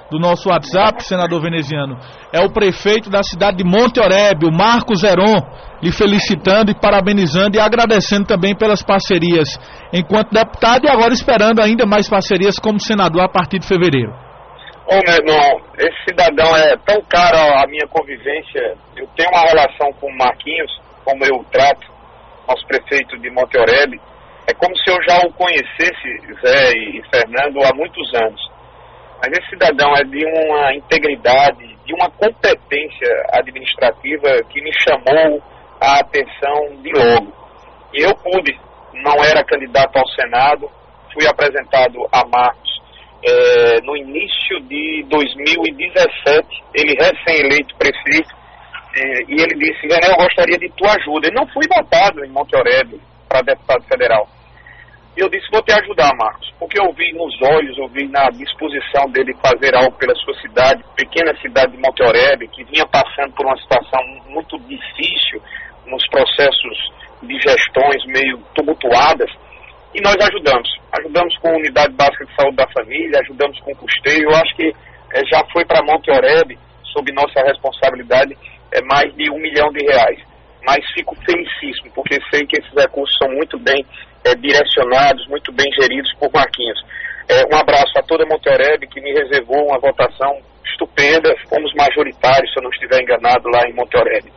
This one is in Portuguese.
do nosso WhatsApp, senador veneziano, é o prefeito da cidade de Monte Oreb, o Marcos Heron, lhe felicitando e parabenizando e agradecendo também pelas parcerias enquanto deputado e agora esperando ainda mais parcerias como senador a partir de fevereiro. Ô, meu irmão, esse cidadão é tão caro à minha convivência. Eu tenho uma relação com o Marquinhos, como eu o trato, nosso prefeito de Monte Oreb. É como se eu já o conhecesse, Zé e Fernando, há muitos anos. Mas esse cidadão é de uma integridade, de uma competência administrativa que me chamou a atenção de logo. E eu pude, não era candidato ao Senado, fui apresentado a Marcos no início de 2017, ele recém-eleito prefeito, e ele disse: René, eu gostaria de tua ajuda. Eu não fui votado em Monte Oreb para deputado federal. E eu disse: vou te ajudar, Marcos, porque eu vi nos olhos, eu vi na disposição dele fazer algo pela sua cidade, pequena cidade de Monte Oreb, que vinha passando por uma situação muito difícil nos processos de gestões meio tumultuadas. E nós ajudamos com a Unidade Básica de Saúde da Família, ajudamos com custeio. Eu acho que já foi para Monte Oreb, sob nossa responsabilidade, mais de R$1 milhão. Mas fico felicíssimo, porque sei que esses recursos são muito bem direcionados, muito bem geridos por Marquinhos. Um abraço a toda Monte Oreb, que me reservou uma votação estupenda. Fomos majoritários, se eu não estiver enganado, lá em Monte Oreb.